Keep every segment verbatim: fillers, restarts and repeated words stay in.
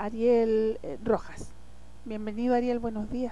Ariel eh, Rojas. Bienvenido, Ariel, buenos días.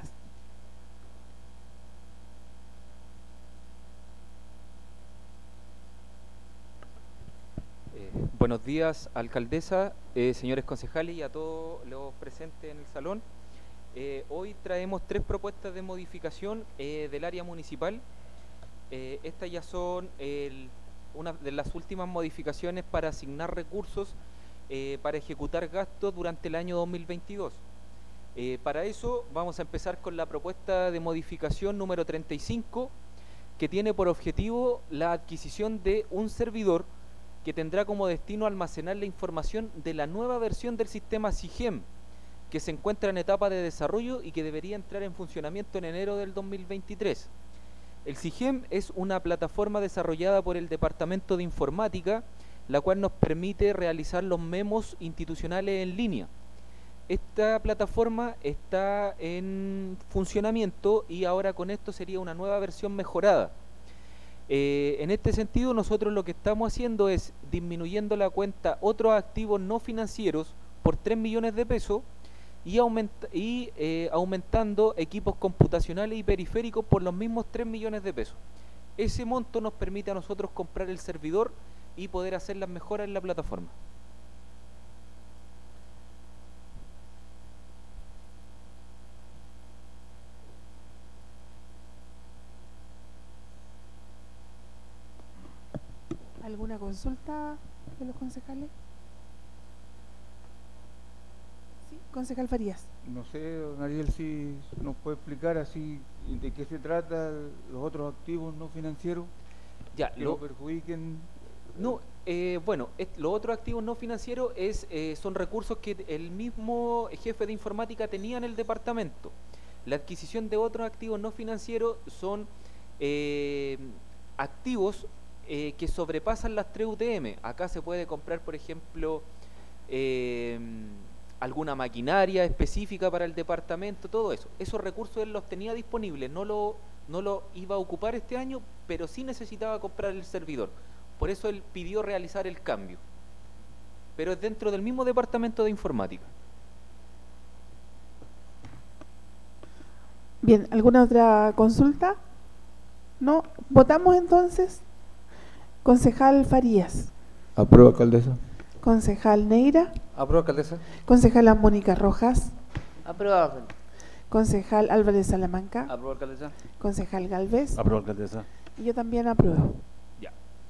Eh, buenos días, alcaldesa, eh, señores concejales y a todos los presentes en el salón. Eh, hoy traemos tres propuestas de modificación eh, del área municipal. Eh, estas ya son el, una de las últimas modificaciones para asignar recursos eh, para ejecutar gastos durante el año dos mil veintidós. Eh, para eso vamos a empezar con la propuesta de modificación número treinta y cinco, que tiene por objetivo la adquisición de un servidor que tendrá como destino almacenar la información de la nueva versión del sistema SIGEM, que se encuentra en etapa de desarrollo y que debería entrar en funcionamiento en enero del dos mil veintitrés. El SIGEM es una plataforma desarrollada por el Departamento de Informática, la cual nos permite realizar los memos institucionales en línea. Esta plataforma está en funcionamiento y ahora con esto sería una nueva versión mejorada. Eh, en este sentido, nosotros lo que estamos haciendo es disminuyendo la cuenta otros activos no financieros por tres millones de pesos y, aumenta, y eh, aumentando equipos computacionales y periféricos por los mismos tres millones de pesos. Ese monto nos permite a nosotros comprar el servidor y poder hacer las mejoras en la plataforma. ¿Alguna consulta de los concejales? Sí, concejal Farías. No sé, don Ariel, si nos puede explicar así de qué se trata los otros activos no financieros Ya, que lo, no perjudiquen. No, eh, bueno, es, los otros activos no financieros es, eh, son recursos que el mismo jefe de informática tenía en el departamento. La adquisición de otros activos no financieros son eh, activos eh, que sobrepasan las tres U T M. Acá se puede comprar, por ejemplo, eh, alguna maquinaria específica para el departamento, todo eso. Esos recursos él los tenía disponibles, no lo, no lo iba a ocupar este año, pero sí necesitaba comprar el servidor. Por eso él pidió realizar el cambio. Pero es dentro del mismo departamento de informática. Bien, ¿alguna otra consulta? No. ¿Votamos entonces? Concejal Farías. Aprueba, alcaldesa. Concejal Neira. Aprueba, alcaldesa. Concejala Mónica Rojas. Aprueba. Concejal Álvarez Salamanca. Aprueba, alcaldesa. Concejal Galvez. Aprueba, alcaldesa. Y yo también apruebo. Ya.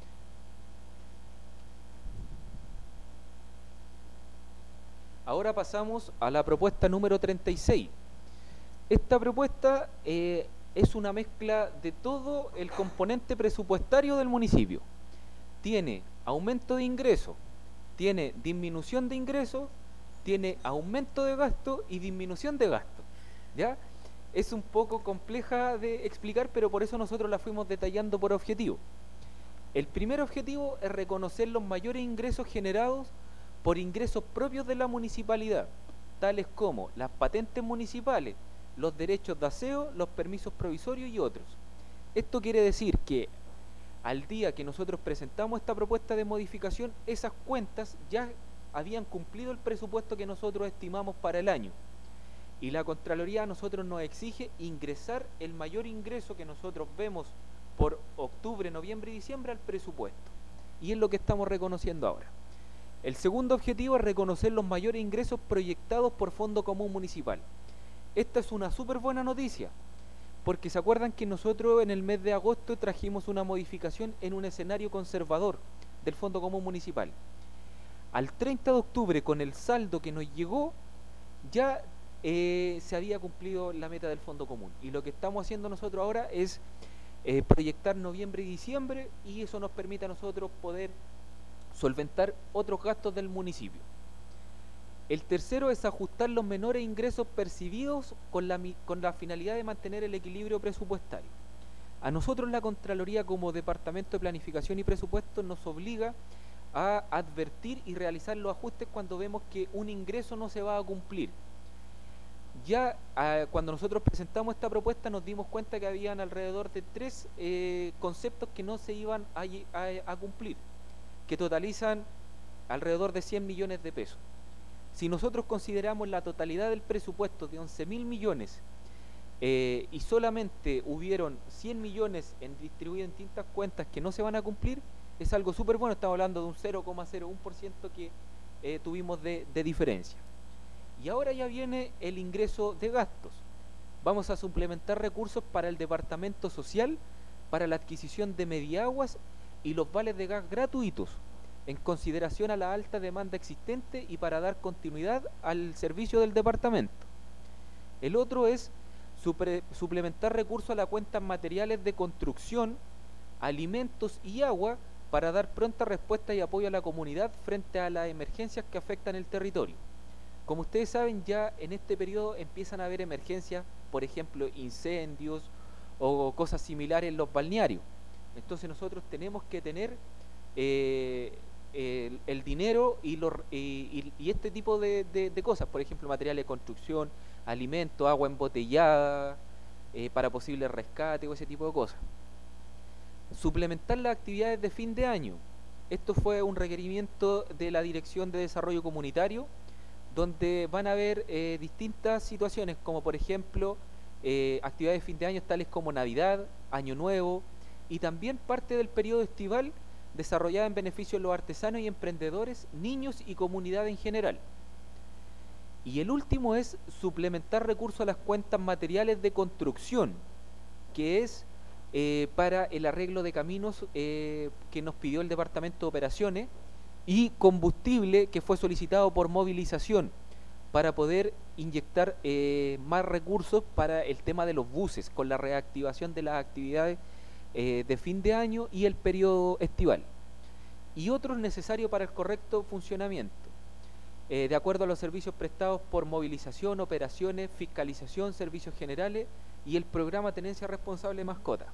Ahora pasamos a la propuesta número treinta y seis. Esta propuesta eh, es una mezcla de todo el componente presupuestario del municipio. Tiene aumento de ingresos, tiene disminución de ingresos, tiene aumento de gasto y disminución de gasto. ¿Ya? Es un poco compleja de explicar, pero por eso nosotros la fuimos detallando por objetivo. El primer objetivo es reconocer los mayores ingresos generados por ingresos propios de la municipalidad, tales como las patentes municipales, los derechos de aseo, los permisos provisorios y otros. Esto quiere decir que al día que nosotros presentamos esta propuesta de modificación, esas cuentas ya habían cumplido el presupuesto que nosotros estimamos para el año. Y la Contraloría a nosotros nos exige ingresar el mayor ingreso que nosotros vemos por octubre, noviembre y diciembre al presupuesto. Y es lo que estamos reconociendo ahora. El segundo objetivo es reconocer los mayores ingresos proyectados por Fondo Común Municipal. Esta es una súper buena noticia, porque se acuerdan que nosotros en el mes de agosto trajimos una modificación en un escenario conservador del Fondo Común Municipal. Al treinta de octubre, con el saldo que nos llegó, ya eh, se había cumplido la meta del Fondo Común. Y lo que estamos haciendo nosotros ahora es eh, proyectar noviembre y diciembre, y eso nos permite a nosotros poder solventar otros gastos del municipio. El tercero es ajustar los menores ingresos percibidos con la, con la finalidad de mantener el equilibrio presupuestario. A nosotros la Contraloría, como Departamento de Planificación y Presupuesto, nos obliga a advertir y realizar los ajustes cuando vemos que un ingreso no se va a cumplir. Ya eh, cuando nosotros presentamos esta propuesta nos dimos cuenta que habían alrededor de tres eh, conceptos que no se iban a, a, a cumplir, que totalizan alrededor de cien millones de pesos. Si nosotros consideramos la totalidad del presupuesto de once mil millones eh, y solamente hubieron cien millones en distribuidos en distintas cuentas que no se van a cumplir, es algo súper bueno. Estamos hablando de un cero coma cero uno por ciento que eh, tuvimos de, de diferencia. Y ahora ya viene el ingreso de gastos. Vamos a suplementar recursos para el departamento social, para la adquisición de mediaguas y los vales de gas gratuitos, en consideración a la alta demanda existente y para dar continuidad al servicio del departamento. El otro es supre, suplementar recursos a las cuentas materiales de construcción, alimentos y agua para dar pronta respuesta y apoyo a la comunidad frente a las emergencias que afectan el territorio. Como ustedes saben, ya en este periodo empiezan a haber emergencias, por ejemplo, incendios o cosas similares en los balnearios. Entonces nosotros tenemos que tener eh, el, el dinero y, los, y, y este tipo de, de, de cosas, por ejemplo, materiales de construcción, alimentos, agua embotellada, eh, para posible rescate o ese tipo de cosas. Suplementar las actividades de fin de año. Esto fue un requerimiento de la Dirección de Desarrollo Comunitario, donde van a haber eh, distintas situaciones, como por ejemplo eh, actividades de fin de año tales como Navidad, Año Nuevo, y también parte del periodo estival desarrollada en beneficio de los artesanos y emprendedores, niños y comunidad en general. Y el último es suplementar recursos a las cuentas materiales de construcción, que es eh, para el arreglo de caminos eh, que nos pidió el Departamento de Operaciones, y combustible que fue solicitado por movilización para poder inyectar eh, más recursos para el tema de los buses, con la reactivación de las actividades eh, de fin de año y el periodo estival, y otros necesarios para el correcto funcionamiento, eh, de acuerdo a los servicios prestados por movilización, operaciones, fiscalización, servicios generales y el programa Tenencia Responsable de Mascota.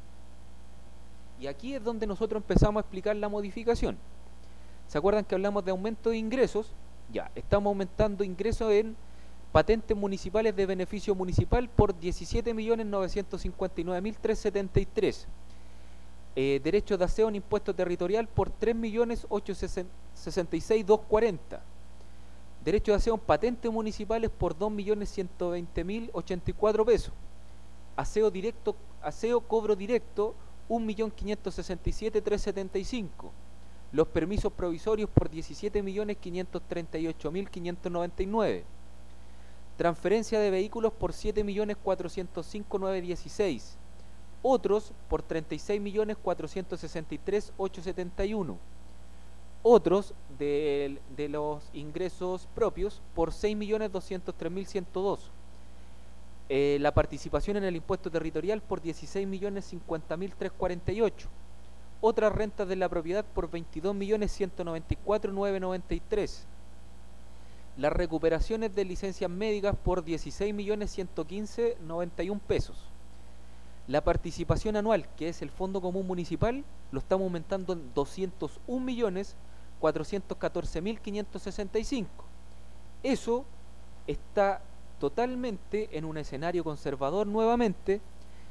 Y aquí es donde nosotros empezamos a explicar la modificación. ¿Se acuerdan que hablamos de aumento de ingresos? Ya, estamos aumentando ingresos en patentes municipales de beneficio municipal por diecisiete millones novecientos cincuenta y nueve mil trescientos setenta y tres. Eh, derechos de aseo en impuesto territorial por tres millones ochocientos sesenta y seis mil doscientos cuarenta. Derechos de aseo en patentes municipales por dos millones ciento veinte mil ochenta y cuatro pesos. Aseo directo, aseo cobro directo un millón quinientos sesenta y siete mil trescientos setenta y cinco. Los permisos provisorios por diecisiete millones quinientos treinta y ocho mil quinientos noventa y nueve. Transferencia de vehículos por siete millones cuatrocientos cinco mil novecientos dieciséis. Otros por treinta y seis millones cuatrocientos sesenta y tres mil ochocientos setenta y uno. Otros de, de los ingresos propios por seis millones doscientos tres mil ciento dos. Eh, la participación en el impuesto territorial por dieciséis millones cincuenta mil trescientos cuarenta y ocho. Otras rentas de la propiedad por veintidós millones ciento noventa y cuatro mil novecientos noventa y tres. Las recuperaciones de licencias médicas por dieciséis millones ciento quince mil noventa y uno pesos. La participación anual, que es el Fondo Común Municipal, lo estamos aumentando en doscientos un millones cuatrocientos catorce mil quinientos sesenta y cinco. Eso está totalmente en un escenario conservador nuevamente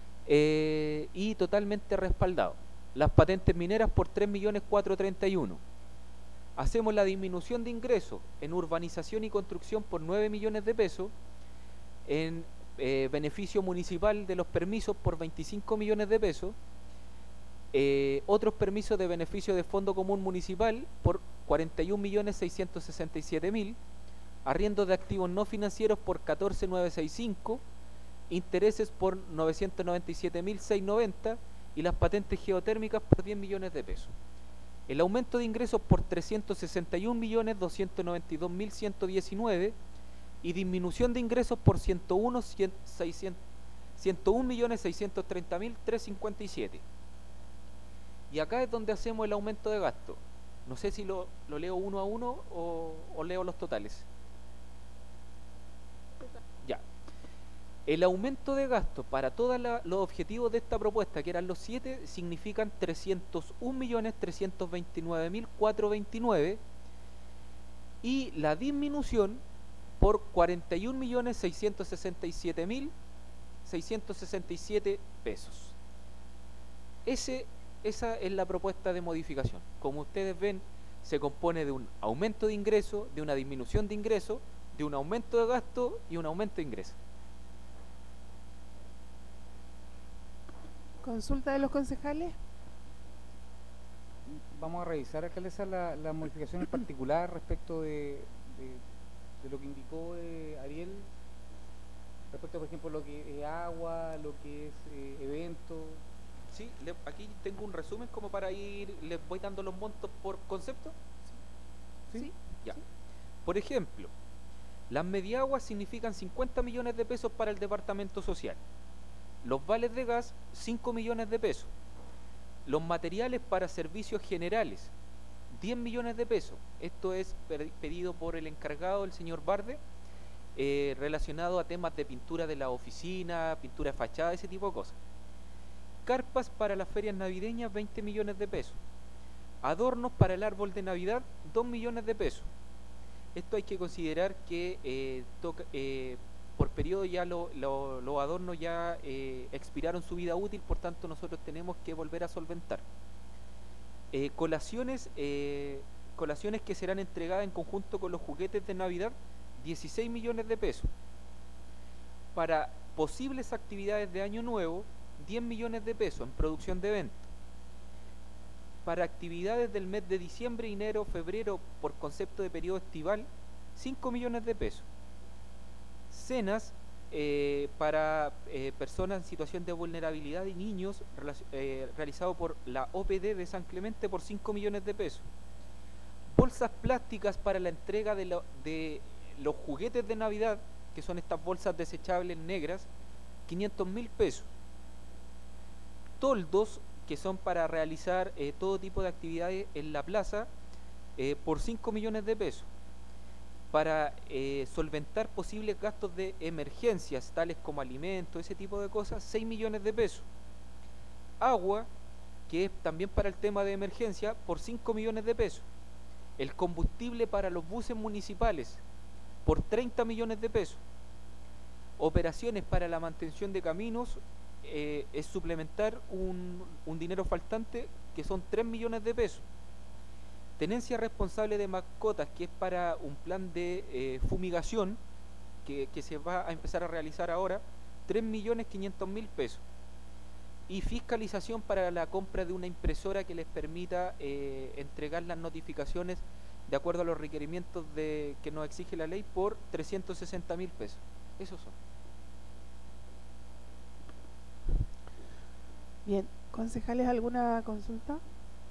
eh, y totalmente respaldado. Las patentes mineras por tres millones cuatrocientos treinta y uno. Hacemos la disminución de ingresos en urbanización y construcción por nueve millones de pesos, en eh, beneficio municipal de los permisos por veinticinco millones de pesos, eh, otros permisos de beneficio de Fondo Común Municipal por cuarenta y un millones seiscientos sesenta y siete mil, arriendos de activos no financieros por catorce mil novecientos sesenta y cinco, intereses por novecientos noventa y siete mil seiscientos noventa y las patentes geotérmicas por diez millones de pesos. El aumento de ingresos por trescientos sesenta y un millones doscientos noventa y dos mil ciento diecinueve y disminución de ingresos por ciento uno millones seiscientos treinta mil trescientos cincuenta y siete. Y acá es donde hacemos el aumento de gasto. No sé si lo, lo leo uno a uno o, o leo los totales. Ya. El aumento de gasto para todos los objetivos de esta propuesta, que eran los siete, significan trescientos un millones trescientos veintinueve mil cuatrocientos veintinueve, y la disminución por cuarenta y un millones seiscientos sesenta y siete mil seiscientos sesenta y siete pesos. Ese, esa es la propuesta de modificación. Como ustedes ven, se compone de un aumento de ingreso, de una disminución de ingreso de un aumento de gasto y un aumento de ingresos. Consulta de los concejales. Vamos a revisar, alcaldesa, la, la modificación en particular respecto de, de, de lo que indicó eh, Ariel, respecto, por ejemplo, lo que es agua, lo que es eh, evento. Sí, le, aquí tengo un resumen como para ir, les voy dando los montos por concepto. ¿Sí? Sí. Ya. Por ejemplo, las mediaguas significan cincuenta millones de pesos para el departamento social. Los vales de gas, cinco millones de pesos. Los materiales para servicios generales, diez millones de pesos. Esto es pedido por el encargado, el señor Barde, eh, relacionado a temas de pintura de la oficina, pintura de fachada, ese tipo de cosas. Carpas para las ferias navideñas, veinte millones de pesos. Adornos para el árbol de Navidad, dos millones de pesos. Esto hay que considerar que eh, toca, eh, por periodo ya los lo, lo adornos ya eh, expiraron su vida útil, por tanto nosotros tenemos que volver a solventar. Eh, colaciones, eh, colaciones que serán entregadas en conjunto con los juguetes de Navidad, dieciséis millones de pesos. Para posibles actividades de Año Nuevo, diez millones de pesos en producción de eventos. Para actividades del mes de diciembre, enero, febrero, por concepto de periodo estival, cinco millones de pesos. Cenas eh, para eh, personas en situación de vulnerabilidad y niños, eh, realizado por la O P D de San Clemente por cinco millones de pesos. Bolsas plásticas para la entrega de, lo, de los juguetes de Navidad, que son estas bolsas desechables negras, quinientos mil pesos. Toldos, que son para realizar eh, todo tipo de actividades en la plaza, eh, por cinco millones de pesos. Para eh, solventar posibles gastos de emergencias, tales como alimentos, ese tipo de cosas, seis millones de pesos. Agua, que es también para el tema de emergencia, por cinco millones de pesos. El combustible para los buses municipales, por treinta millones de pesos. Operaciones para la mantención de caminos, eh, es suplementar un, un dinero faltante, que son tres millones de pesos. Tenencia responsable de mascotas, que es para un plan de eh, fumigación que, que se va a empezar a realizar ahora, tres millones quinientos mil pesos. Y fiscalización para la compra de una impresora que les permita eh, entregar las notificaciones de acuerdo a los requerimientos de, que nos exige la ley, por trescientos sesenta mil pesos. Esos son. Bien, concejales, ¿alguna consulta?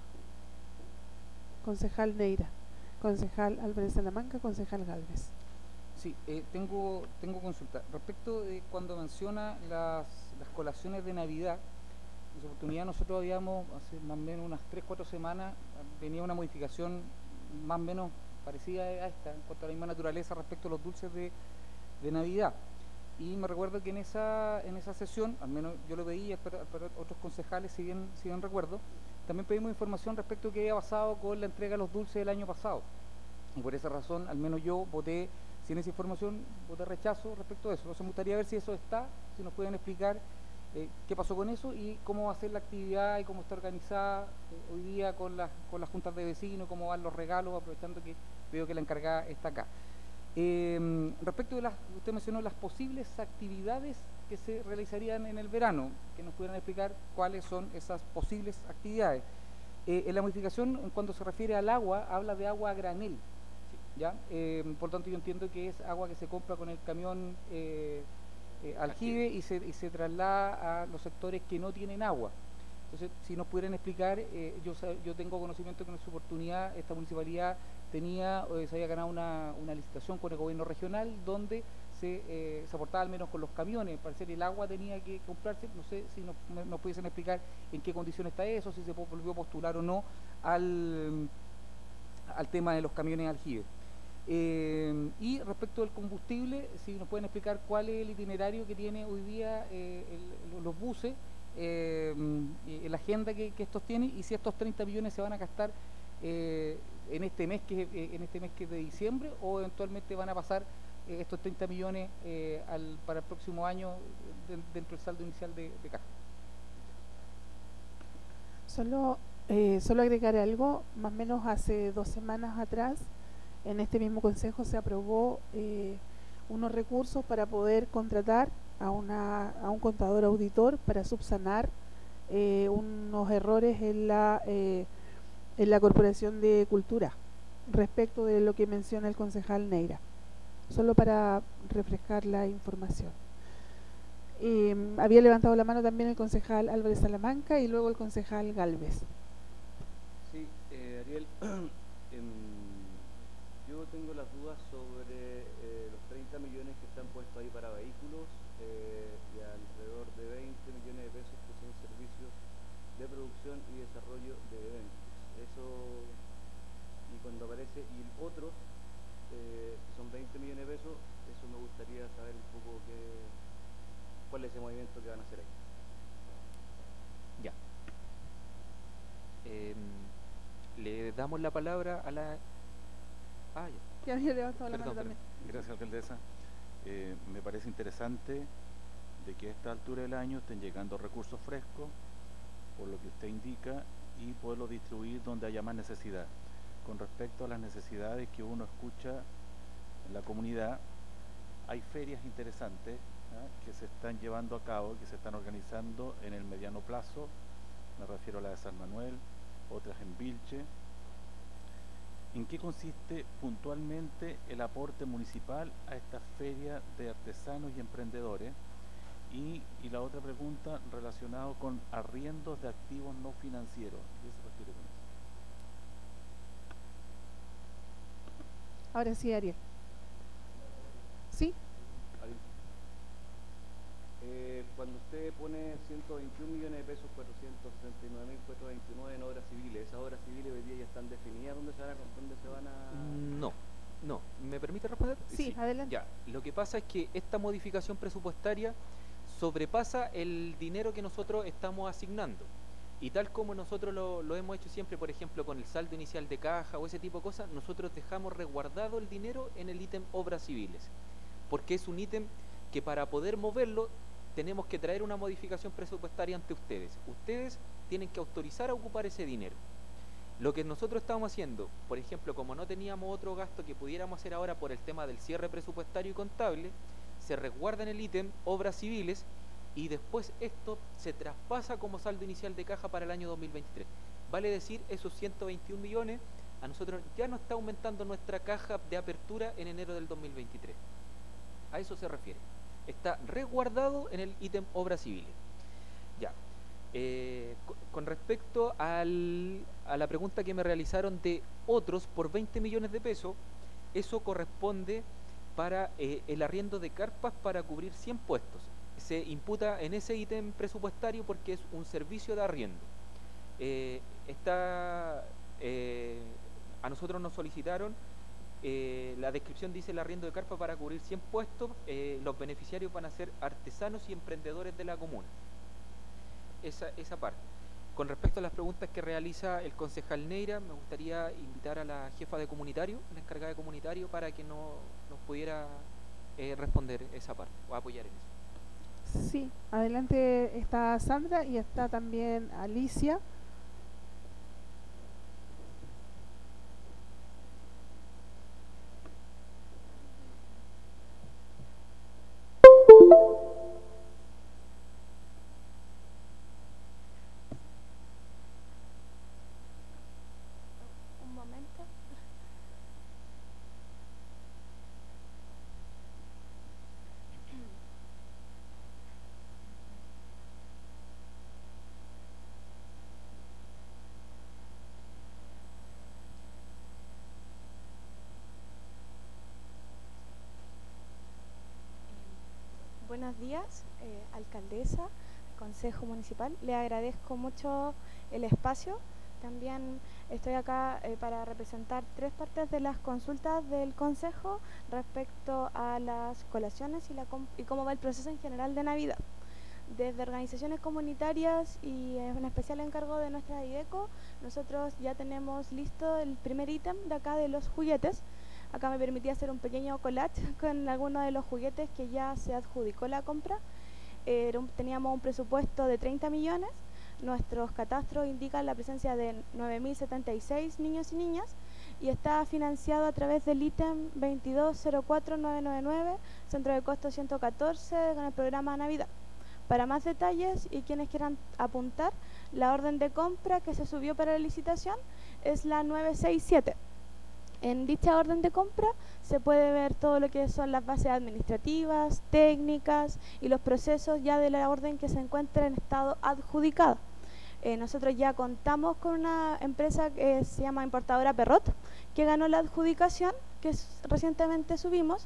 Concejal Neira, concejal Álvarez Salamanca, concejal Gálvez. Sí, eh, tengo, tengo consulta. Respecto de cuando menciona las, las colaciones de Navidad, en su oportunidad nosotros habíamos, hace más o menos unas tres, cuatro semanas, venía una modificación más o menos parecida a esta, en cuanto a la misma naturaleza respecto a los dulces de, de Navidad. Y me recuerdo que en esa, en esa sesión, al menos yo lo veía, pero, pero otros concejales, si bien, si bien recuerdo, también pedimos información respecto a qué había pasado con la entrega de los dulces del año pasado. Y por esa razón, al menos yo voté, sin esa información, voté rechazo respecto a eso. Entonces me gustaría ver si eso está, si nos pueden explicar eh, qué pasó con eso y cómo va a ser la actividad y cómo está organizada eh, hoy día con las, con las juntas de vecinos, cómo van los regalos, aprovechando que veo que la encargada está acá. Eh, respecto de las, usted mencionó las posibles actividades que se realizarían en el verano, que nos pudieran explicar cuáles son esas posibles actividades. Eh, en la modificación, cuando se refiere al agua, habla de agua a granel, ¿ya? Eh, por tanto, yo entiendo que es agua que se compra con el camión eh, eh, aljibe y se, y se traslada a los sectores que no tienen agua. Entonces, si nos pudieran explicar, eh, yo, yo tengo conocimiento que en su oportunidad esta municipalidad tenía, eh, se había ganado una, una licitación con el gobierno regional donde se, eh, se aportaba al menos con los camiones, para ser el agua tenía que comprarse, no sé si nos, nos pudiesen explicar en qué condición está eso, si se volvió a postular o no al, al tema de los camiones aljibe. Eh, y respecto del combustible, si nos pueden explicar cuál es el itinerario que tiene hoy día eh, el, los buses, eh, la agenda que, que estos tienen y si estos treinta millones se van a gastar eh, en este mes que eh, en este mes que es de diciembre o eventualmente van a pasar eh, estos treinta millones eh, al, para el próximo año de, dentro del saldo inicial de, de caja. Solo, eh, solo agregar algo, más o menos hace dos semanas atrás en este mismo consejo se aprobó eh, unos recursos para poder contratar a, una, a un contador auditor para subsanar eh, unos errores en la, eh, en la Corporación de Cultura respecto de lo que menciona el concejal Neira, solo para refrescar la información. Eh, había levantado la mano también el concejal Álvarez Salamanca y luego el concejal Galvez. Sí, eh, Ariel, em, yo tengo las dudas sobre eh, los treinta millones que están puestos ahí para vehículos eh, y alrededor de veinte millones de pesos que son servicios de producción y desarrollo de eventos. Eso, y cuando aparece, y otros, eh, que son veinte millones de pesos, eso me gustaría saber un poco qué, cuál es ese movimiento que van a hacer ahí. Ya. Eh, le damos la palabra a la... Ah, ya. Que había levantado la Perdón, mano también. Gracias, alcaldesa. Eh, me parece interesante de que a esta altura del año estén llegando recursos frescos, por lo que usted indica, y poderlos distribuir donde haya más necesidad. Con respecto a las necesidades que uno escucha en la comunidad, hay ferias interesantes ¿eh? que se están llevando a cabo, que se están organizando en el mediano plazo. Me refiero a la de San Manuel, otras en Vilche. ¿En qué consiste puntualmente el aporte municipal a esta feria de artesanos y emprendedores? Y, y la otra pregunta relacionada con arriendos de activos no financieros. ¿Qué se refiere con eso? Ahora sí, Ariel. ¿Sí? Eh, cuando usted pone ciento veintiún millones de pesos, cuatrocientos sesenta y nueve mil cuatrocientos veintinueve en obras civiles, ¿esas obras civiles hoy día ya están definidas dónde se van a, dónde se van a...? No, no. ¿Me permite responder? Sí, adelante. Ya, lo que pasa es que esta modificación presupuestaria sobrepasa el dinero que nosotros estamos asignando. Y tal como nosotros lo, lo hemos hecho siempre, por ejemplo, con el saldo inicial de caja o ese tipo de cosas, nosotros dejamos resguardado el dinero en el ítem obras civiles. Porque es un ítem que para poder moverlo tenemos que traer una modificación presupuestaria ante ustedes. Ustedes tienen que autorizar a ocupar ese dinero. Lo que nosotros estamos haciendo, por ejemplo, como no teníamos otro gasto que pudiéramos hacer ahora por el tema del cierre presupuestario y contable, se resguarda en el ítem obras civiles y después esto se traspasa como saldo inicial de caja para el año dos mil veintitrés. Vale decir, esos ciento veintiún millones a nosotros ya no está aumentando nuestra caja de apertura en enero del dos mil veintitrés. A eso se refiere. Está resguardado en el ítem obras civiles. Ya. Eh, con respecto al, a la pregunta que me realizaron de otros por veinte millones de pesos, eso corresponde para eh, el arriendo de carpas para cubrir cien puestos. Se imputa en ese ítem presupuestario porque es un servicio de arriendo. Eh, está, eh, a nosotros nos solicitaron, eh, la descripción dice el arriendo de carpa para cubrir cien puestos, eh, los beneficiarios van a ser artesanos y emprendedores de la comuna. Esa, esa parte. Con respecto a las preguntas que realiza el concejal Neira, me gustaría invitar a la jefa de comunitario, la encargada de comunitario, para que no, nos pudiera eh, responder esa parte o apoyar en eso. Sí, adelante está Sandra y está también Alicia. Un momento. Buenos días, eh, alcaldesa, consejo municipal. Le agradezco mucho el espacio. También estoy acá eh, para representar tres partes de las consultas del consejo respecto a las colaciones y, la com y cómo va el proceso en general de Navidad. Desde organizaciones comunitarias y en especial en cargo de nuestra IDECO, nosotros ya tenemos listo el primer ítem de acá de los juguetes. Acá me permití hacer un pequeño collage con algunos de los juguetes que ya se adjudicó la compra. Eh, teníamos un presupuesto de treinta millones. Nuestros catastros indican la presencia de nueve mil setenta y seis niños y niñas y está financiado a través del ítem veintidós cero cuatro nueve nueve nueve, centro de costo ciento catorce, con el programa Navidad. Para más detalles y quienes quieran apuntar, la orden de compra que se subió para la licitación es la nueve seis siete. En dicha orden de compra se puede ver todo lo que son las bases administrativas, técnicas y los procesos ya de la orden que se encuentra en estado adjudicado. Eh, nosotros ya contamos con una empresa que se llama Importadora Perrot, que ganó la adjudicación, que recientemente subimos,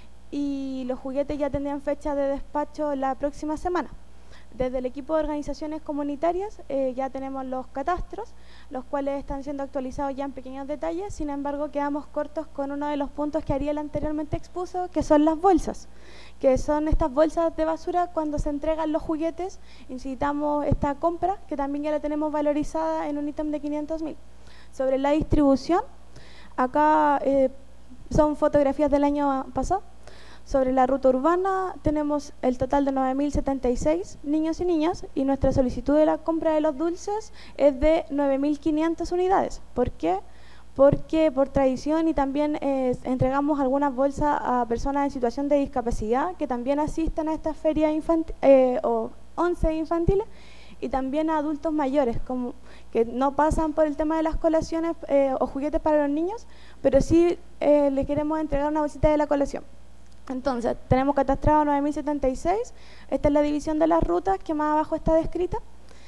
y los juguetes ya tendrían fecha de despacho la próxima semana. Desde el equipo de organizaciones comunitarias eh, ya tenemos los catastros, los cuales están siendo actualizados ya en pequeños detalles. Sin embargo, quedamos cortos con uno de los puntos que Ariel anteriormente expuso, que son las bolsas, que son estas bolsas de basura cuando se entregan los juguetes. Incitamos esta compra, que también ya la tenemos valorizada en un ítem de quinientos mil. Sobre la distribución, acá eh, son fotografías del año pasado. Sobre la ruta urbana tenemos el total de nueve mil setenta y seis niños y niñas, y nuestra solicitud de la compra de los dulces es de nueve mil quinientas unidades. ¿Por qué? Porque por tradición y también eh, entregamos algunas bolsas a personas en situación de discapacidad que también asisten a esta feria infantil eh, o once infantiles, y también a adultos mayores como que no pasan por el tema de las colaciones eh, o juguetes para los niños, pero sí eh, le queremos entregar una bolsita de la colación. Entonces, tenemos catastrado nueve mil setenta y seis, esta es la división de las rutas que más abajo está descrita.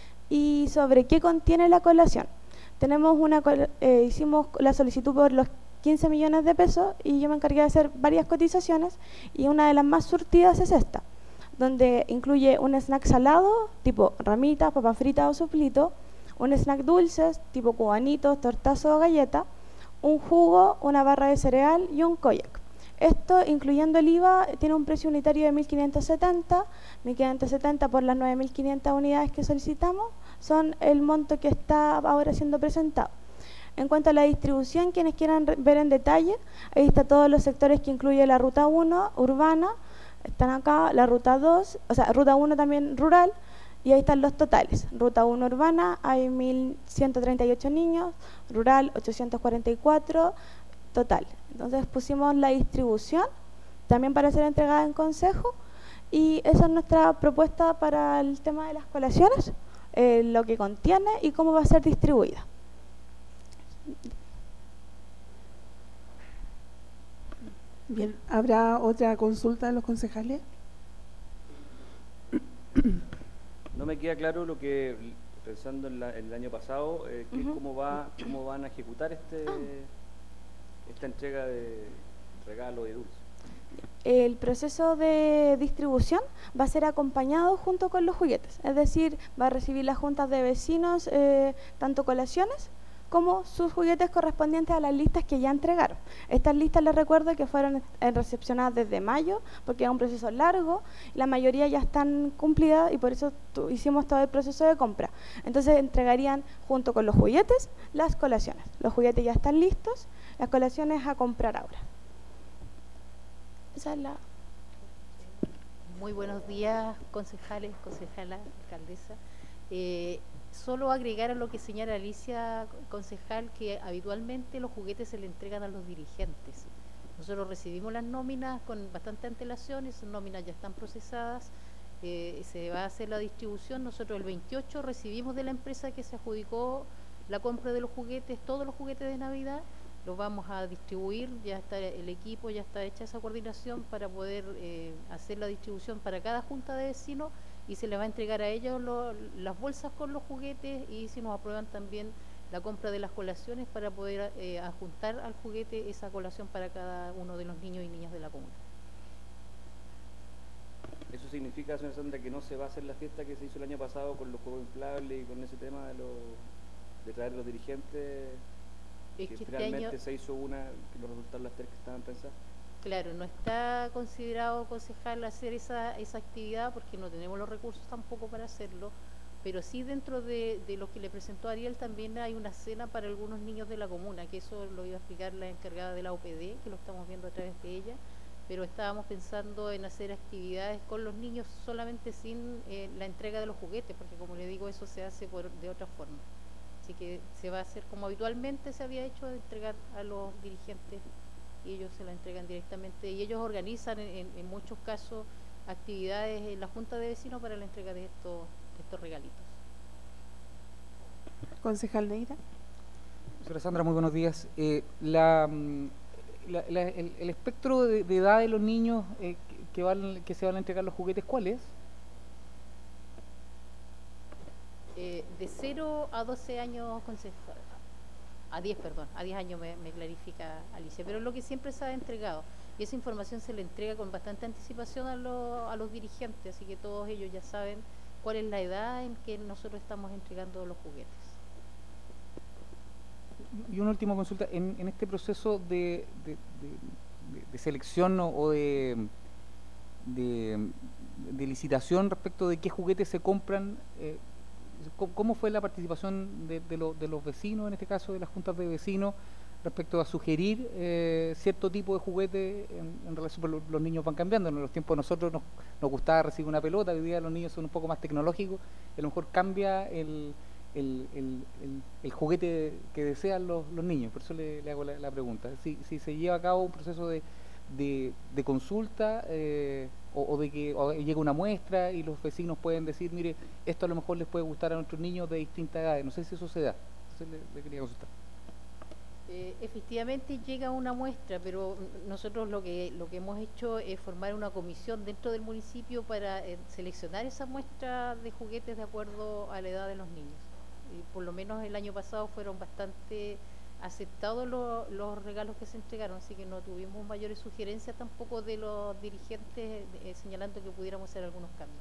Y sobre qué contiene la colación. Tenemos una, eh, hicimos la solicitud por los quince millones de pesos y yo me encargué de hacer varias cotizaciones, y una de las más surtidas es esta, donde incluye un snack salado, tipo ramitas, papas fritas o suplito, un snack dulces, tipo cubanitos, tortazo o galleta, un jugo, una barra de cereal y un koyak. Esto, incluyendo el I V A, tiene un precio unitario de mil quinientos setenta. mil quinientos setenta por las nueve mil quinientas unidades que solicitamos son el monto que está ahora siendo presentado. En cuanto a la distribución, quienes quieran ver en detalle, ahí está todos los sectores que incluye la ruta uno, urbana, están acá, la ruta dos, o sea, ruta uno también rural, y ahí están los totales. Ruta uno urbana hay mil ciento treinta y ocho niños, rural ochocientos cuarenta y cuatro, total. Entonces pusimos la distribución también para ser entregada en consejo, y esa es nuestra propuesta para el tema de las colaciones, eh, lo que contiene y cómo va a ser distribuida. Bien, ¿habrá otra consulta de los concejales? No me queda claro lo que, pensando en, la, en el año pasado, eh, que Uh-huh. cómo va, cómo van a ejecutar este esta entrega de regalo de dulce. El proceso de distribución va a ser acompañado junto con los juguetes, es decir, va a recibir las juntas de vecinos eh, tanto colaciones como sus juguetes correspondientes a las listas que ya entregaron. Estas listas, les recuerdo que fueron eh, recepcionadas desde mayo, porque es un proceso largo, la mayoría ya están cumplidas y por eso tu, hicimos todo el proceso de compra. Entonces entregarían junto con los juguetes las colaciones. Los juguetes ya están listos, las colaciones a comprar ahora. Esa es la... Muy buenos días, concejales, concejala, alcaldesa. Eh, solo agregar a lo que señala Alicia, concejal, que habitualmente los juguetes se le entregan a los dirigentes. Nosotros recibimos las nóminas con bastante antelación, esas nóminas ya están procesadas, eh, se va a hacer la distribución. Nosotros el veintiocho recibimos de la empresa que se adjudicó la compra de los juguetes, todos los juguetes de Navidad, los vamos a distribuir, ya está el equipo, ya está hecha esa coordinación para poder eh, hacer la distribución para cada junta de vecinos, y se les va a entregar a ellos lo, las bolsas con los juguetes, y si nos aprueban también la compra de las colaciones para poder eh, adjuntar al juguete esa colación para cada uno de los niños y niñas de la comuna. ¿Eso significa, señora Sandra, que no se va a hacer la fiesta que se hizo el año pasado con los juegos inflables y con ese tema de, los, de traer los dirigentes? Es que, que finalmente este año, se hizo una, que no resultaron las tres que estaban pensadas. claro, no está considerado, concejal, hacer esa, esa actividad porque no tenemos los recursos tampoco para hacerlo, pero sí dentro de, de lo que le presentó Ariel también hay una cena para algunos niños de la comuna, que eso lo iba a explicar la encargada de la O P D, que lo estamos viendo a través de ella, pero estábamos pensando en hacer actividades con los niños solamente sin eh, la entrega de los juguetes, porque como le digo, eso se hace por, de otra forma. Así que se va a hacer como habitualmente se había hecho, de entregar a los dirigentes y ellos se la entregan directamente y ellos organizan en, en, en muchos casos actividades en la Junta de Vecinos para la entrega de estos, de estos regalitos. Concejal Neira. Señora Sandra, muy buenos días. Eh, la, la, la, el, el espectro de, de edad de los niños eh, que, que, van, que se van a entregar los juguetes, ¿cuál es? Eh, de cero a doce años, concejal, a diez, perdón, a diez años me, me clarifica Alicia, pero es lo que siempre se ha entregado y esa información se le entrega con bastante anticipación a, lo, a los dirigentes, así que todos ellos ya saben cuál es la edad en que nosotros estamos entregando los juguetes. Y una última consulta, en, en este proceso de, de, de, de selección o, o de, de, de licitación respecto de qué juguetes se compran, eh, ¿cómo fue la participación de, de, lo, de los vecinos, en este caso de las juntas de vecinos, respecto a sugerir eh, cierto tipo de juguete en, en relación con los, los niños van cambiando? En los tiempos nosotros nos, nos gustaba recibir una pelota, hoy día los niños son un poco más tecnológicos, y a lo mejor cambia el, el, el, el, el juguete que desean los, los niños, por eso le, le hago la, la pregunta. Si, si se lleva a cabo un proceso de, de, de consulta eh, o, o de que o llega una muestra y los vecinos pueden decir, mire, esto a lo mejor les puede gustar a nuestros niños de distintas edades, no sé si eso se da, entonces le, le quería consultar. Eh, efectivamente llega una muestra, pero nosotros lo que lo que hemos hecho es formar una comisión dentro del municipio para eh, seleccionar esa muestra de juguetes de acuerdo a la edad de los niños. Y por lo menos el año pasado fueron bastante aceptados lo, los regalos que se entregaron, así que no tuvimos mayores sugerencias tampoco de los dirigentes eh, señalando que pudiéramos hacer algunos cambios.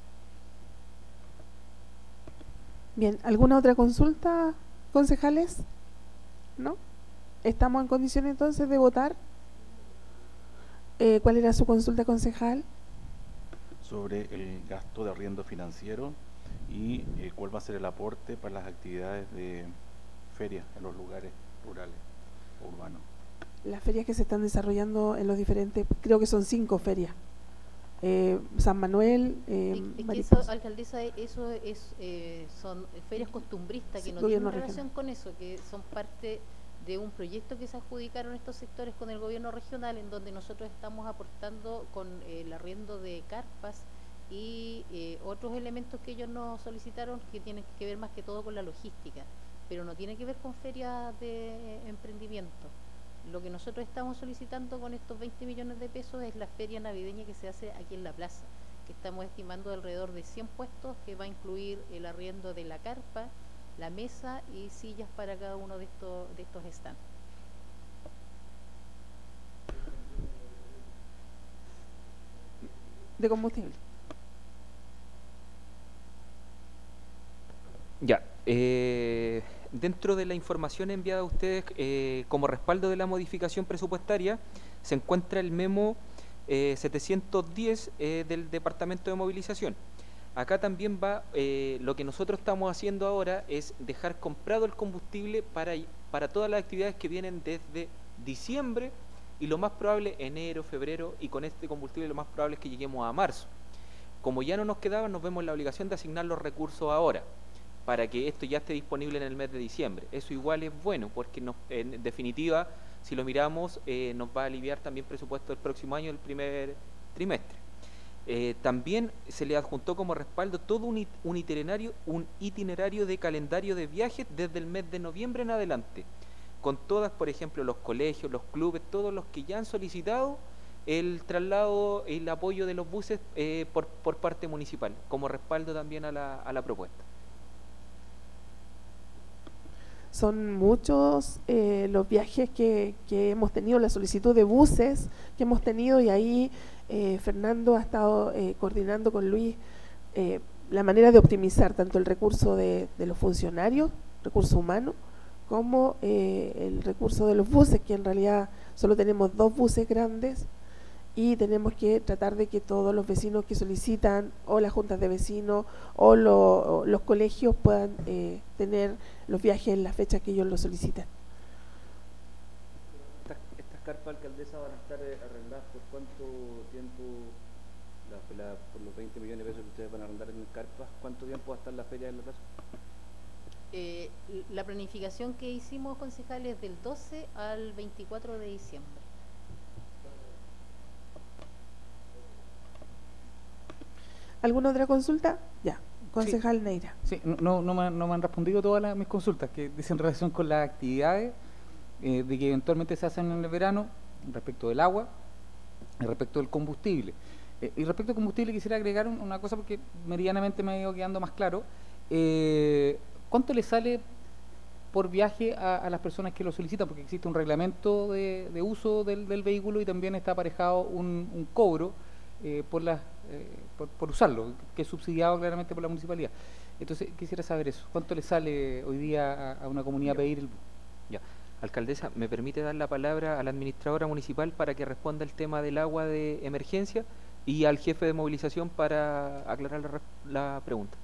Bien, ¿alguna otra consulta, concejales? ¿No? ¿Estamos en condiciones entonces de votar? Eh, ¿Cuál era su consulta, concejal? Sobre el gasto de arriendo financiero y eh, cuál va a ser el aporte para las actividades de ferias en los lugares rurales o urbanos. Las ferias que se están desarrollando en los diferentes, creo que son cinco ferias. Eh, San Manuel, eh, es que eso, alcaldesa, eso es, eh, son ferias costumbristas que sí, no tienen regional. relación con eso, que son parte de un proyecto que se adjudicaron estos sectores con el gobierno regional, en donde nosotros estamos aportando con eh, el arriendo de carpas y eh, otros elementos que ellos nos solicitaron que tienen que ver más que todo con la logística, pero no tiene que ver con ferias de emprendimiento. Lo que nosotros estamos solicitando con estos veinte millones de pesos es la feria navideña que se hace aquí en la plaza, que estamos estimando de alrededor de cien puestos, que va a incluir el arriendo de la carpa, la mesa y sillas para cada uno de estos, de estos stands. De combustible. Ya, eh, dentro de la información enviada a ustedes eh, como respaldo de la modificación presupuestaria se encuentra el memo eh, setecientos diez eh, del Departamento de Movilización. Acá también va, eh, lo que nosotros estamos haciendo ahora es dejar comprado el combustible para, para todas las actividades que vienen desde diciembre y lo más probable enero, febrero, y con este combustible lo más probable es que lleguemos a marzo. Como ya no nos quedaba, nos vemos la obligación de asignar los recursos ahora, para que esto ya esté disponible en el mes de diciembre. Eso igual es bueno, porque nos, en definitiva, si lo miramos, eh, nos va a aliviar también presupuesto del próximo año, el primer trimestre. Eh, también se le adjuntó como respaldo todo un, it un, itinerario, un itinerario de calendario de viajes desde el mes de noviembre en adelante, con todas, por ejemplo, los colegios, los clubes, todos los que ya han solicitado el traslado y el apoyo de los buses eh, por, por parte municipal, como respaldo también a la, a la propuesta. Son muchos eh, los viajes que, que hemos tenido, la solicitud de buses que hemos tenido, y ahí eh, Fernando ha estado eh, coordinando con Luis eh, la manera de optimizar tanto el recurso de, de los funcionarios, recurso humano, como eh, el recurso de los buses, que en realidad solo tenemos dos buses grandes y tenemos que tratar de que todos los vecinos que solicitan, o las juntas de vecinos, o, lo, o los colegios puedan eh, tener los viajes en la fecha que ellos lo solicitan. Estas, estas carpas, alcaldesa, van a estar eh, arrendadas por cuánto tiempo, la, la, por los veinte millones de pesos que ustedes van a arrendar en carpas, ¿cuánto tiempo va a estar la feria en la plaza? Eh, la planificación que hicimos, concejales, del doce al veinticuatro de diciembre. ¿Alguna otra consulta? Ya, concejal Sí. Neira. Sí, no, no, no, me, han- no me han respondido todas las, mis consultas que dicen relación con las actividades eh, de que eventualmente se hacen en el verano, respecto del agua y respecto del combustible. Eh, y respecto al combustible quisiera agregar un- una cosa porque medianamente me ha ido quedando más claro. Eh, ¿Cuánto le sale por viaje a, a las personas que lo solicitan? Porque existe un reglamento de, de uso del, del vehículo y también está aparejado un, un cobro eh, por, las, eh, por, por usarlo, que es subsidiado claramente por la municipalidad. Entonces quisiera saber eso. ¿Cuánto le sale hoy día a, a una comunidad Ya. pedir el bus? Ya. Alcaldesa, ¿me permite dar la palabra a la administradora municipal para que responda el tema del agua de emergencia y al jefe de movilización para aclarar la, res- la pregunta?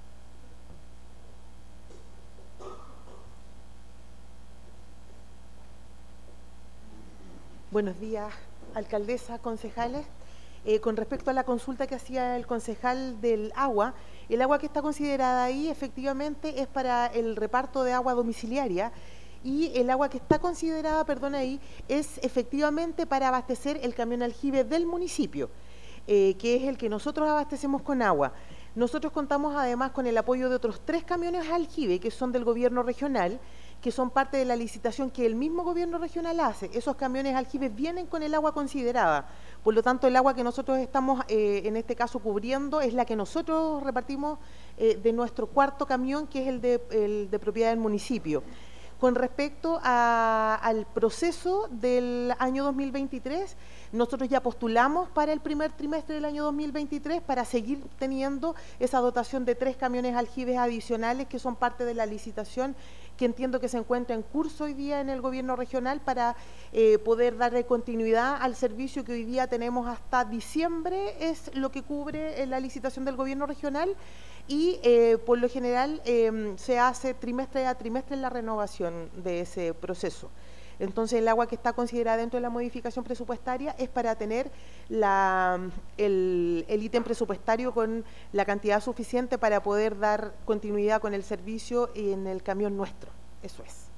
Buenos días, alcaldesa, concejales. Eh, con respecto a la consulta que hacía el concejal del agua, el agua que está considerada ahí efectivamente es para el reparto de agua domiciliaria y el agua que está considerada, perdón, ahí es efectivamente para abastecer el camión aljibe del municipio, eh, que es el que nosotros abastecemos con agua. Nosotros contamos además con el apoyo de otros tres camiones aljibe que son del gobierno regional, que son parte de la licitación que el mismo gobierno regional hace. Esos camiones aljibes vienen con el agua considerada. Por lo tanto, el agua que nosotros estamos, eh, en este caso, cubriendo es la que nosotros repartimos eh, de nuestro cuarto camión, que es el de, el de propiedad del municipio. Con respecto a, al proceso del año dos mil veintitrés, nosotros ya postulamos para el primer trimestre del año dos mil veintitrés para seguir teniendo esa dotación de tres camiones aljibes adicionales que son parte de la licitación que entiendo que se encuentra en curso hoy día en el gobierno regional para eh, poder darle continuidad al servicio que hoy día tenemos hasta diciembre, es lo que cubre eh, la licitación del gobierno regional y eh, por lo general eh, se hace trimestre a trimestre la renovación de ese proceso. Entonces el agua que está considerada dentro de la modificación presupuestaria es para tener la, el, el ítem presupuestario con la cantidad suficiente para poder dar continuidad con el servicio en el camión nuestro. Eso es.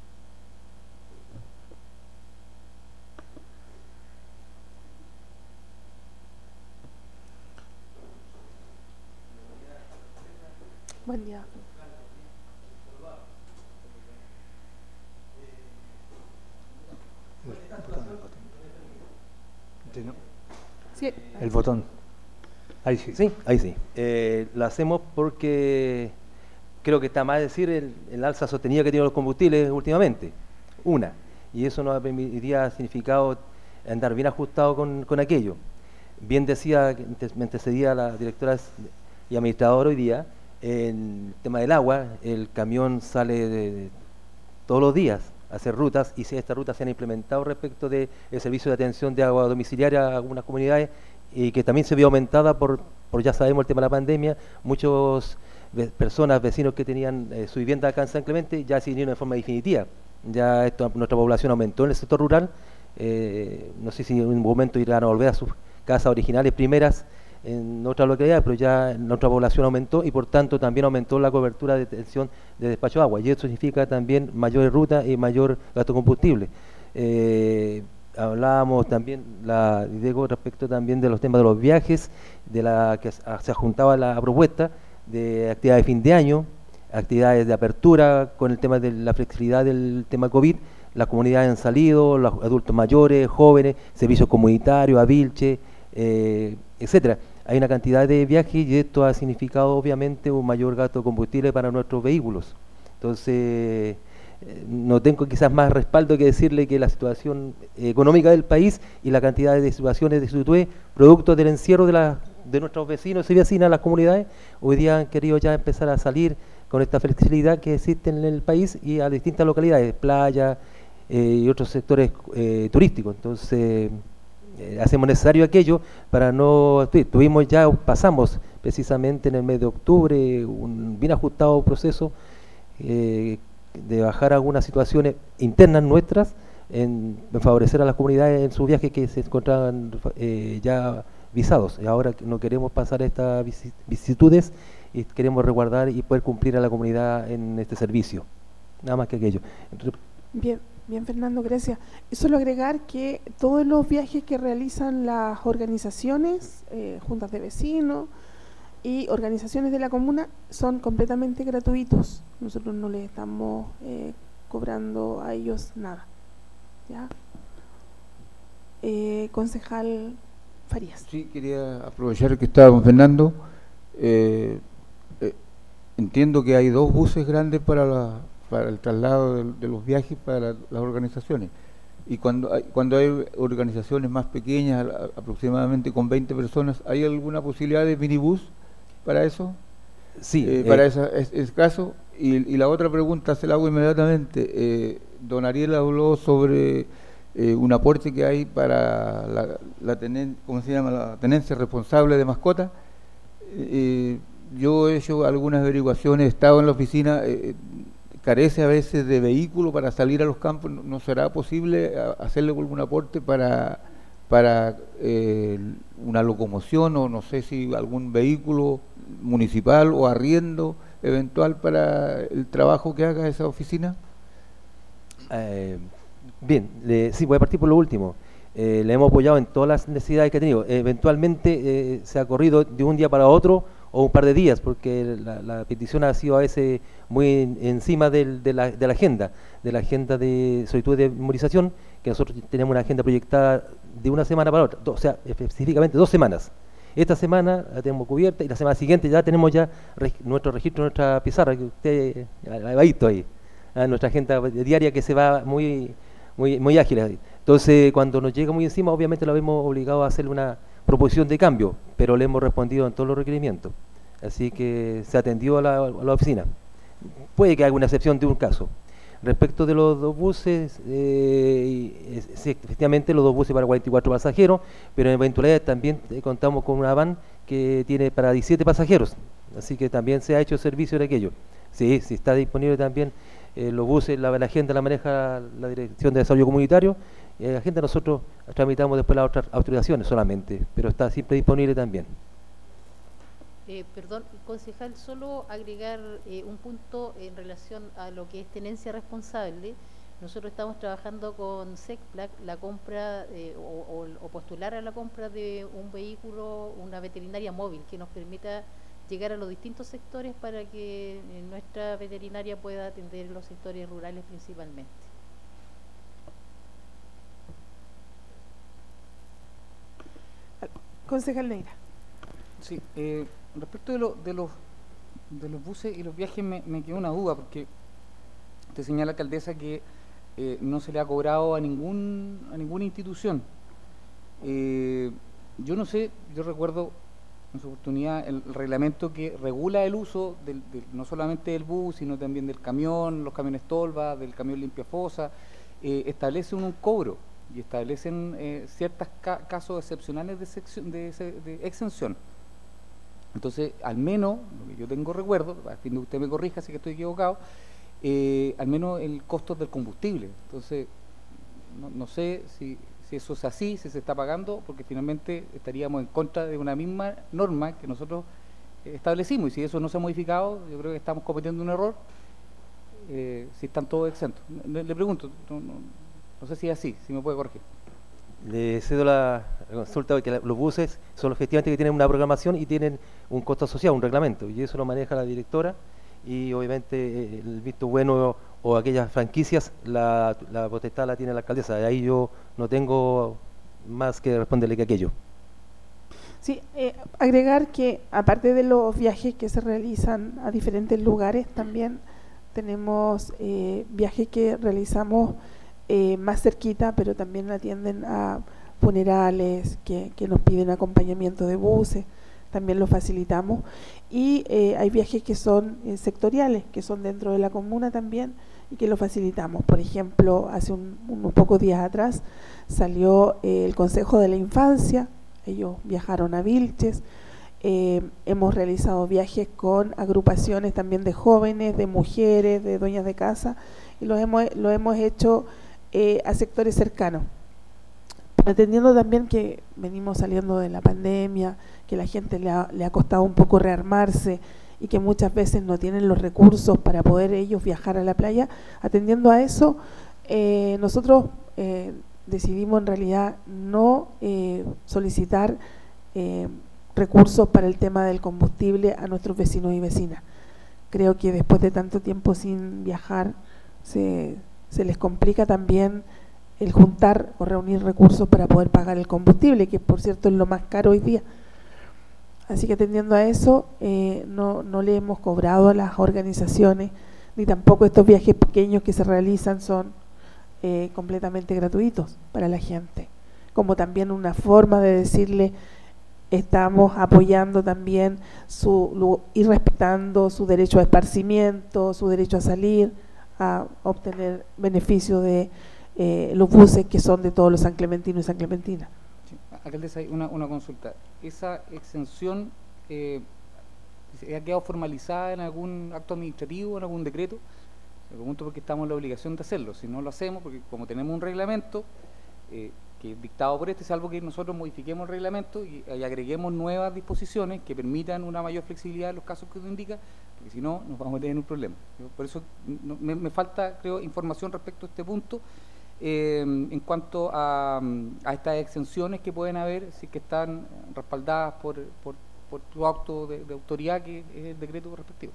Buen día. Sí. El botón. Ahí sí. Sí, ahí sí. Eh, lo hacemos porque creo que está mal decir el, el alza sostenida que tienen los combustibles últimamente. Una. Y eso nos permitiría significado andar bien ajustado con, con aquello. Bien decía, me antecedía la directora y administradora hoy día, el tema del agua, el camión sale de, de, todos los días a hacer rutas y si estas rutas se han implementado respecto del servicio de atención de agua domiciliaria a algunas comunidades y que también se vio aumentada por, por ya sabemos el tema de la pandemia, muchas personas, vecinos que tenían eh, su vivienda acá en San Clemente ya se vinieron de forma definitiva. Ya esto, nuestra población aumentó en el sector rural, eh, no sé si en un momento irán a volver a sus casas originales primeras en otras localidades, pero ya nuestra población aumentó y por tanto también aumentó la cobertura de atención de despacho de agua y eso significa también mayores rutas y mayor gasto de combustible. Eh, hablábamos también, la, Diego, respecto también de los temas de los viajes, de la que se juntaba la propuesta de actividades de fin de año, actividades de apertura con el tema de la flexibilidad del tema COVID, las comunidades han salido, los adultos mayores, jóvenes, servicios comunitarios, Avilche, eh, etcétera. Hay una cantidad de viajes y esto ha significado obviamente un mayor gasto de combustible para nuestros vehículos. Entonces, eh, no tengo quizás más respaldo que decirle que la situación económica del país y la cantidad de situaciones de Sutue, producto del encierro de, la, de nuestros vecinos y vecinas, las comunidades, hoy día han querido ya empezar a salir con esta flexibilidad que existe en el país y a distintas localidades, playa eh, y otros sectores eh, turísticos. Entonces, eh, hacemos necesario aquello para no... Tuvimos ya, pasamos precisamente en el mes de octubre un bien ajustado proceso eh, de bajar algunas situaciones internas nuestras en, en favorecer a las comunidades en sus viajes que se encontraban eh, ya visados. Y ahora no queremos pasar estas vicisitudes y queremos resguardar y poder cumplir a la comunidad en este servicio. Nada más que aquello. Bien, bien Fernando, gracias. Y solo agregar que todos los viajes que realizan las organizaciones, eh, juntas de vecinos y organizaciones de la comuna son completamente gratuitos. Nosotros no les estamos eh, cobrando a ellos nada. ¿Ya? Eh, concejal Farías. Sí, quería aprovechar que estaba con Fernando. Eh, eh, entiendo que hay dos buses grandes para la, para el traslado de, de los viajes para las organizaciones. Y cuando hay, cuando hay organizaciones más pequeñas, a, aproximadamente con veinte personas, ¿hay alguna posibilidad de minibús para eso? Sí. Eh, para eh, esa, es, ese caso. Y, y la otra pregunta se la hago inmediatamente. Eh, don Ariel habló sobre eh, un aporte que hay para la, la, tenen, ¿cómo se llama? La tenencia responsable de mascotas. Eh, yo he hecho algunas averiguaciones, he estado en la oficina, eh, carece a veces de vehículo para salir a los campos. ¿No será posible hacerle algún aporte para, para eh, una locomoción o no sé si algún vehículo municipal o arriendo eventual para el trabajo que haga esa oficina? Eh, bien, le, sí, voy a partir por lo último. Eh, le hemos apoyado en todas las necesidades que ha tenido. Eh, eventualmente eh, se ha corrido de un día para otro o un par de días, porque la, la petición ha sido a veces muy en, encima del, de, la, de la agenda, de la agenda de solicitud de memorización, que nosotros tenemos una agenda proyectada de una semana para otra, do, o sea, específicamente dos semanas. Esta semana la tenemos cubierta y la semana siguiente ya tenemos ya reg nuestro registro, nuestra pizarra, que usted ha visto ahí, ¿eh? Nuestra agenda diaria que se va muy, muy, muy ágil ahí. Entonces, cuando nos llega muy encima, obviamente lo hemos obligado a hacerle una proposición de cambio, pero le hemos respondido en todos los requerimientos. Así que se atendió a la, a la oficina. Puede que haga una excepción de un caso. Respecto de los dos buses, eh, sí, efectivamente los dos buses para cuarenta y cuatro pasajeros, pero en eventualidad también eh, contamos con una van que tiene para diecisiete pasajeros, así que también se ha hecho servicio de aquello. Sí, sí está disponible también eh, los buses, la, la agenda la maneja la Dirección de Desarrollo Comunitario, y la agenda nosotros tramitamos después las otras autorizaciones solamente, pero está siempre disponible también. Eh, perdón, concejal, solo agregar eh, un punto en relación a lo que es tenencia responsable. Nosotros estamos trabajando con SECPLAC la compra eh, o, o, o postular a la compra de un vehículo, una veterinaria móvil que nos permita llegar a los distintos sectores para que eh, nuestra veterinaria pueda atender los sectores rurales principalmente. Concejal Neira. Sí, eh, respecto de, lo, de, los, de los buses y los viajes me, me quedó una duda, porque te señala, alcaldesa, que eh, no se le ha cobrado a ningún a ninguna institución. Eh, yo no sé, yo recuerdo en su oportunidad el, el reglamento que regula el uso del, del, no solamente del bus, sino también del camión, los camiones tolva, del camión limpiafosa, eh, establece un, un cobro y establecen eh, ciertos ca casos excepcionales de, sección, de, de exención. Entonces, al menos, lo que yo tengo recuerdo, a fin de que usted me corrija si que estoy equivocado, eh, al menos el costo del combustible. Entonces, no, no sé si, si eso es así, si se está pagando, porque finalmente estaríamos en contra de una misma norma que nosotros eh, establecimos, y si eso no se ha modificado, yo creo que estamos cometiendo un error, eh, si están todos exentos. Le, le pregunto, no, no, no sé si es así, si me puede corregir. Le cedo la consulta de que la, los buses son efectivamente que tienen una programación y tienen un costo asociado, un reglamento, y eso lo maneja la directora, y obviamente eh, el visto bueno o, o aquellas franquicias, la, la potestad la tiene la alcaldesa. De ahí yo no tengo más que responderle que aquello. Sí, eh, agregar que aparte de los viajes que se realizan a diferentes lugares, también tenemos eh, viajes que realizamos Eh, más cerquita, pero también atienden a funerales que, que nos piden acompañamiento de buses, también lo facilitamos, y eh, hay viajes que son eh, sectoriales, que son dentro de la comuna también, y que lo facilitamos. Por ejemplo, hace un, unos pocos días atrás salió eh, el Consejo de la Infancia, ellos viajaron a Vilches, eh, hemos realizado viajes con agrupaciones también de jóvenes, de mujeres, de dueñas de casa, y los hemos, lo hemos hecho Eh, a sectores cercanos, entendiendo también que venimos saliendo de la pandemia, que la gente le ha, le ha costado un poco rearmarse y que muchas veces no tienen los recursos para poder ellos viajar a la playa. Atendiendo a eso, eh, nosotros eh, decidimos en realidad no eh, solicitar eh, recursos para el tema del combustible a nuestros vecinos y vecinas. Creo que después de tanto tiempo sin viajar se, se les complica también el juntar o reunir recursos para poder pagar el combustible, que por cierto es lo más caro hoy día. Así que atendiendo a eso, eh, no, no le hemos cobrado a las organizaciones, ni tampoco estos viajes pequeños que se realizan son eh, completamente gratuitos para la gente. Como también una forma de decirle, estamos apoyando también su, y respetando su derecho a esparcimiento, su derecho a salir, a obtener beneficio de eh, los buses que son de todos los San Clementinos y San Clementina. Sí. Alcaldesa, una, una consulta. ¿Esa exención eh, ha quedado formalizada en algún acto administrativo, en algún decreto? Me pregunto porque estamos en la obligación de hacerlo. Si no lo hacemos, porque como tenemos un reglamento eh, que es dictado por este, salvo que nosotros modifiquemos el reglamento y, y agreguemos nuevas disposiciones que permitan una mayor flexibilidad en los casos que usted indica, porque si no, nos vamos a meter en un problema. Yo, por eso no, me, me falta, creo, información respecto a este punto. Eh, en cuanto a, a estas exenciones que pueden haber, si que están respaldadas por, por, por tu acto de, de autoridad, que es el decreto respectivo.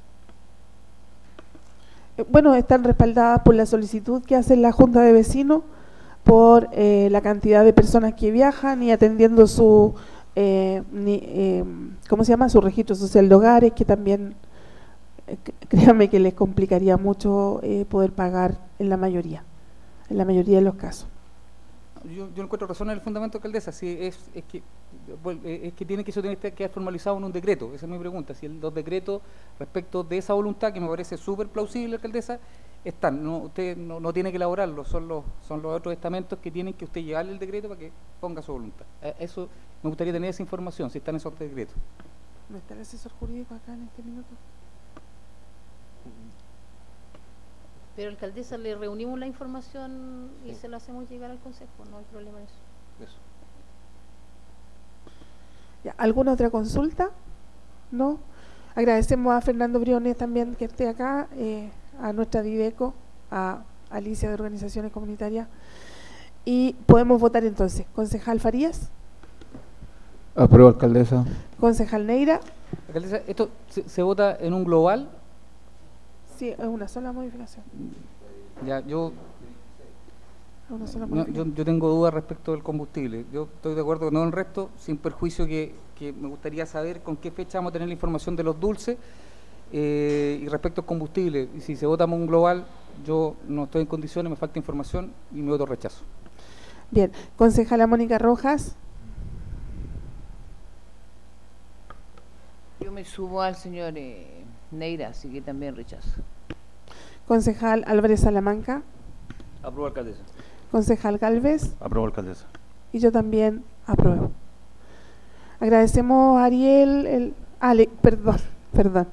Eh, bueno, están respaldadas por la solicitud que hace la Junta de Vecinos, por eh, la cantidad de personas que viajan y atendiendo su, eh, ni, eh, ¿cómo se llama? Su registro social de hogares, que también, eh, créanme que les complicaría mucho eh, poder pagar en la mayoría. En la mayoría de los casos. Yo, yo encuentro razón en el fundamento, alcaldesa, si es, es que bueno, es que tiene que eso tiene que quedar formalizado en un decreto. Esa es mi pregunta. Si el, los decretos respecto de esa voluntad, que me parece súper plausible, alcaldesa, están. No, usted no, no tiene que elaborarlo, son los son los otros estamentos que tienen que usted llevarle el decreto para que ponga su voluntad. Eh, eso me gustaría tener esa información, si están esos decretos. ¿No está el asesor jurídico acá en este minuto? Pero, alcaldesa, le reunimos la información y sí, se lo hacemos llegar al Consejo, no hay problema en eso. Eso. Ya, ¿alguna otra consulta? ¿No? Agradecemos a Fernando Briones también que esté acá, eh, a nuestra Dideco, a Alicia de Organizaciones Comunitarias. Y podemos votar entonces. Concejal Farías. Apruebo, alcaldesa. Concejal Neira. Alcaldesa, ¿esto se, se vota en un global? Sí, es una sola modificación. Ya, yo, una sola no, modificación. yo, yo tengo dudas respecto del combustible. Yo estoy de acuerdo con todo el resto, sin perjuicio que, que me gustaría saber con qué fecha vamos a tener la información de los dulces eh, y respecto al combustible. Y si se vota en un global, yo no estoy en condiciones, me falta información y me voto rechazo. Bien, concejala Mónica Rojas. Yo me subo al señor eh, Neira, así que también rechazo. Concejal Álvarez Salamanca. Apruebo, alcaldesa. Concejal Galvez. Apruebo, alcaldesa. Y yo también apruebo. Agradecemos a Ariel, el, Ale, perdón, perdón.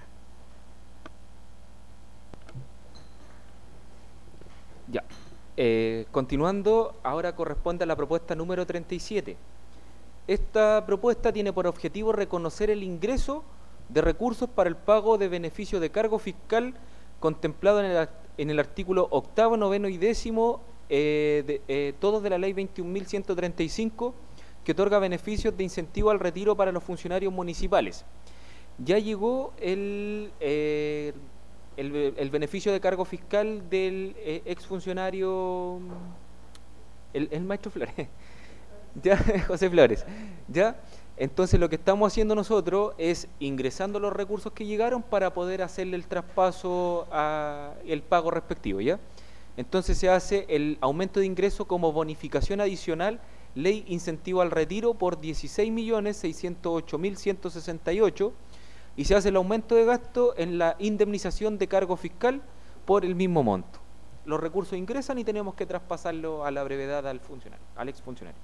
Ya. Eh, continuando, ahora corresponde a la propuesta número treinta y siete. Esta propuesta tiene por objetivo reconocer el ingreso de recursos para el pago de beneficios de cargo fiscal contemplado en el, en el artículo octavo, noveno y décimo, eh, de, eh, todos de la ley veintiún mil ciento treinta y cinco, que otorga beneficios de incentivo al retiro para los funcionarios municipales. Ya llegó el, eh, el, el beneficio de cargo fiscal del eh, exfuncionario, el, el maestro Flores, ya, José Flores, ya. Entonces lo que estamos haciendo nosotros es ingresando los recursos que llegaron para poder hacerle el traspaso a el pago respectivo, ¿ya? Entonces se hace el aumento de ingreso como bonificación adicional, ley incentivo al retiro por dieciséis millones seiscientos ocho mil ciento sesenta y ocho, y se hace el aumento de gasto en la indemnización de cargo fiscal por el mismo monto. Los recursos ingresan y tenemos que traspasarlo a la brevedad al funcionario, al exfuncionario.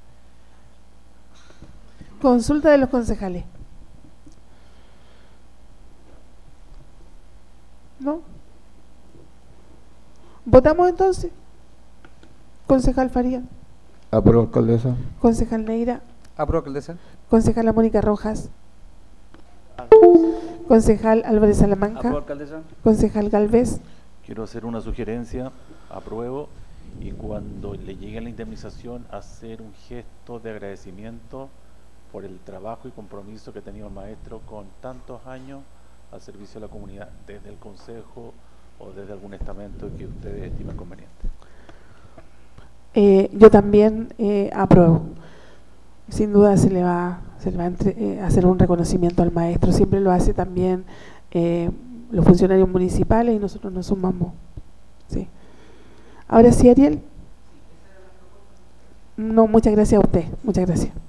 Consulta de los concejales. ¿No? ¿Votamos entonces? Concejal Faría. Apruebo, alcaldesa. Concejal Neira. Apruebo, alcaldesa. Concejala Mónica Rojas. Concejal Álvarez Salamanca. Apruebo, alcaldesa. Concejal Galvez. Quiero hacer una sugerencia, apruebo, y cuando le llegue la indemnización hacer un gesto de agradecimiento por el trabajo y compromiso que ha tenido el maestro con tantos años al servicio de la comunidad, desde el consejo o desde algún estamento que ustedes estimen conveniente. Eh, yo también eh, apruebo. Sin duda se le va, se le va a entre, eh, hacer un reconocimiento al maestro. Siempre lo hace también eh, los funcionarios municipales y nosotros nos sumamos. Sí. Ahora sí, Ariel. No, muchas gracias a usted. Muchas gracias.